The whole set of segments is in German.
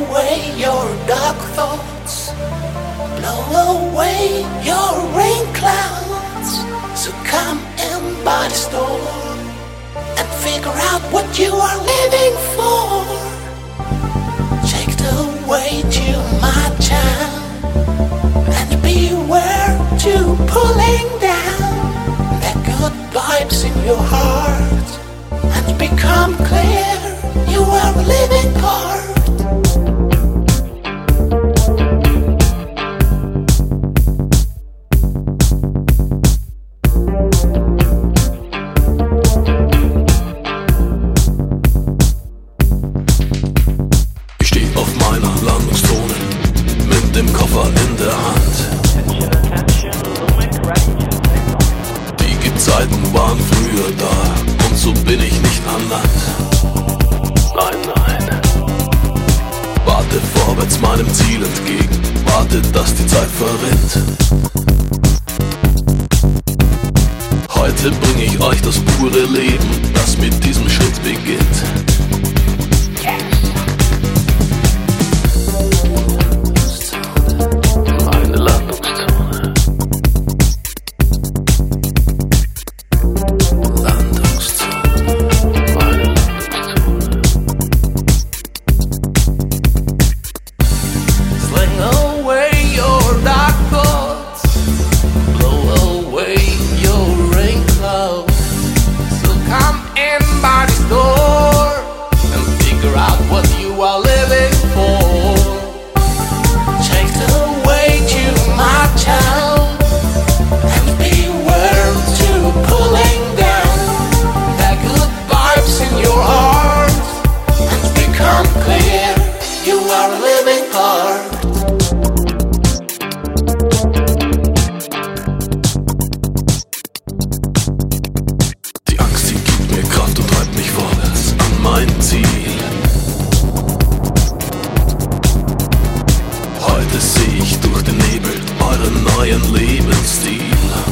away your dark thoughts, blow away your rain clouds. So come in by the storm and figure out what you are living for. Take the way to my town and beware to pulling down the good vibes in your heart and become clear you are a living part. Landungszone mit dem Koffer in der Hand. Die Gezeiten waren früher da und so bin ich nicht an Land. Nein, nein. Warte vorwärts meinem Ziel entgegen, warte, dass die Zeit verrinnt. Heute bringe ich euch das pure Leben, das mit diesem Schritt beginnt. Heute sehe ich durch den Nebel euren neuen Lebensstil.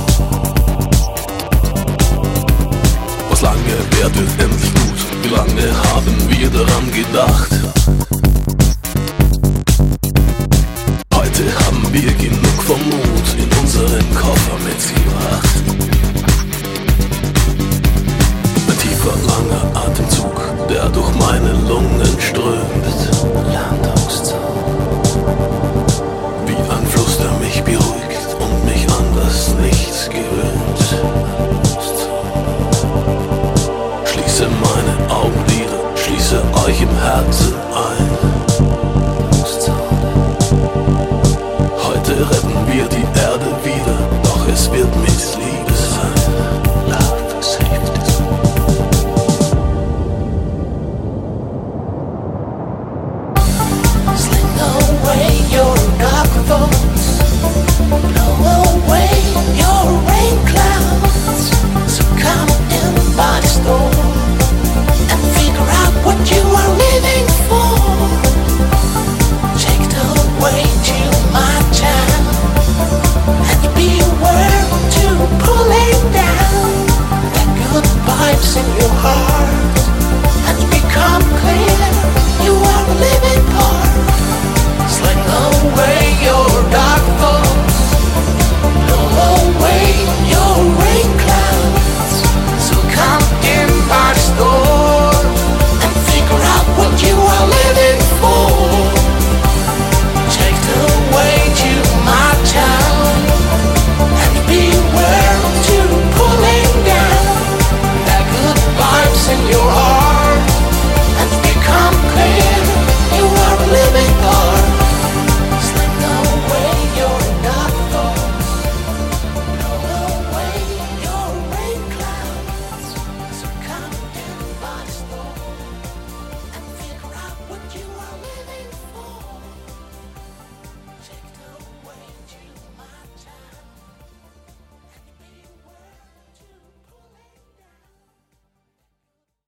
Was lange währt, wird endlich gut. Wie lange haben wir daran gedacht? Heute haben wir genug.